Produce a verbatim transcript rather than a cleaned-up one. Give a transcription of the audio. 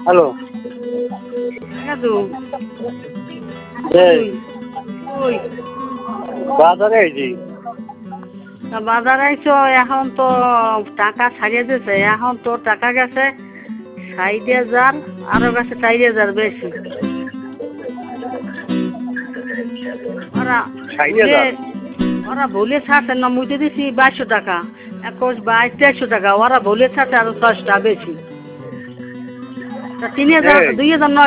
Hello দাদু এই ওই বাজারে আইছি। তা বাজার আইছো, এখন তো টাকা ছাড়িয়ে দিছে, এখন তো টাকা গেছে ষাট হাজার, আরো গেছে চার হাজার বেশি। ওরা ষাট ভুলে হাজার ওরা ভুলে ছাড়ছে না, মুইতে দিছি বাইশশো টাকা, একুশ বাইশ তেইশশো টাকা, ওরা ভুলে ছাড়ছে আরো ছয়শো টাকা বেশি। তা তিন হাজার এই দুই হাজার নয়